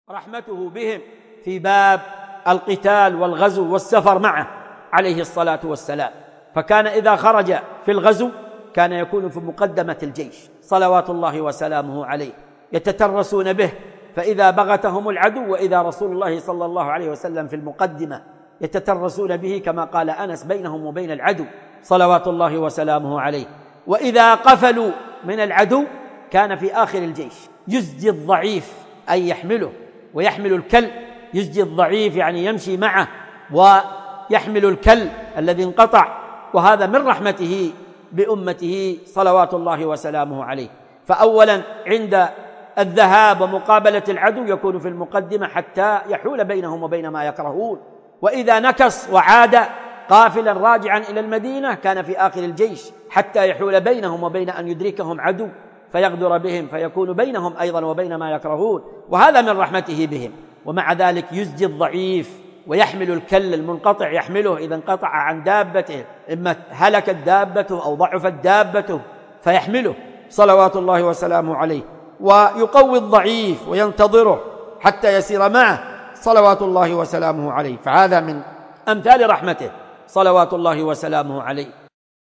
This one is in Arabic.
رحمته بهم في باب القتال والغزو والسفر معه عليه الصلاة والسلام، فكان إذا خرج في الغزو كان يكون في مقدمة الجيش صلوات الله وسلامه عليه، يتترسون به، فإذا بغتهم العدو وإذا رسول الله صلى الله عليه وسلم في المقدمة يتترسون به كما قال أنس بينهم وبين العدو صلوات الله وسلامه عليه. وإذا قفلوا من العدو كان في آخر الجيش يزجي الضعيف أي يحمله ويحمل الكل، يزجي الضعيف يعني يمشي معه ويحمل الكل الذي انقطع، وهذا من رحمته بأمته صلوات الله وسلامه عليه. فأولا عند الذهاب ومقابلة العدو يكون في المقدمة حتى يحول بينهم وبين ما يكرهون، وإذا نكص وعاد قافلا راجعا إلى المدينة كان في آخر الجيش حتى يحول بينهم وبين أن يدركهم عدو فيغدر بهم فيكون بينهم أيضا وبين ما يكرهون، وهذا من رحمته بهم. ومع ذلك يزجي الضعيف ويحمل الكل المنقطع، يحمله إذا انقطع عن دابته، إما هلكت دابته أو ضعفت دابته فيحمله صلوات الله وسلامه عليه، ويقوي الضعيف وينتظره حتى يسير معه صلوات الله وسلامه عليه. فهذا من أمثال رحمته صلوات الله وسلامه عليه.